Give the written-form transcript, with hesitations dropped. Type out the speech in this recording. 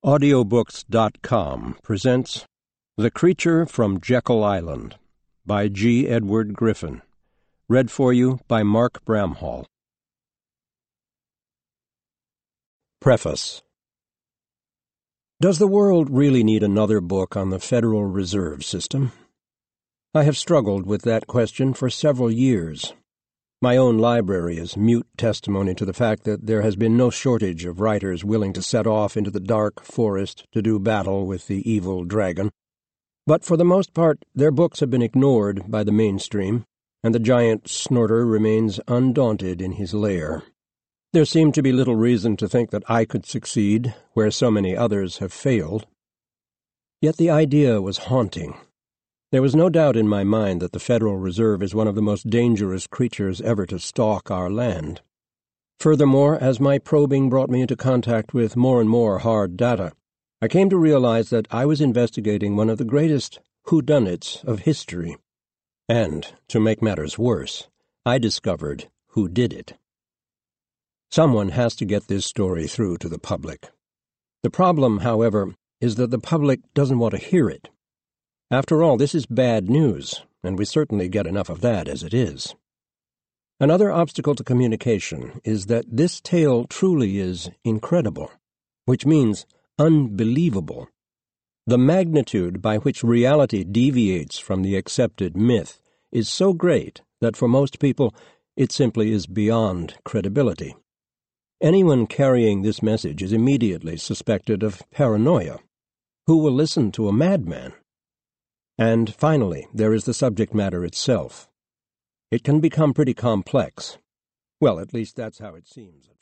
Audiobooks.com presents The Creature from Jekyll Island by G. Edward Griffin. Read for you by Mark Bramhall. Preface. Does the world really need another book on the Federal Reserve System? I have struggled with that question for several years. My own library is mute testimony to the fact that there has been no shortage of writers willing to set off into the dark forest to do battle with the evil dragon. But for the most part, their books have been ignored by the mainstream, and the giant snorter remains undaunted in his lair. There seemed to be little reason to think that I could succeed where so many others have failed. Yet the idea was haunting. There was no doubt in my mind that the Federal Reserve is one of the most dangerous creatures ever to stalk our land. Furthermore, as my probing brought me into contact with more and more hard data, I came to realize that I was investigating one of the greatest whodunits of history. And, to make matters worse, I discovered who did it. Someone has to get this story through to the public. The problem, however, is that the public doesn't want to hear it. After all, this is bad news, and we certainly get enough of that as it is. Another obstacle to communication is that this tale truly is incredible, which means unbelievable. The magnitude by which reality deviates from the accepted myth is so great that for most people it simply is beyond credibility. Anyone carrying this message is immediately suspected of paranoia. Who will listen to a madman? And finally, there is the subject matter itself. It can become pretty complex. Well, at least that's how it seems.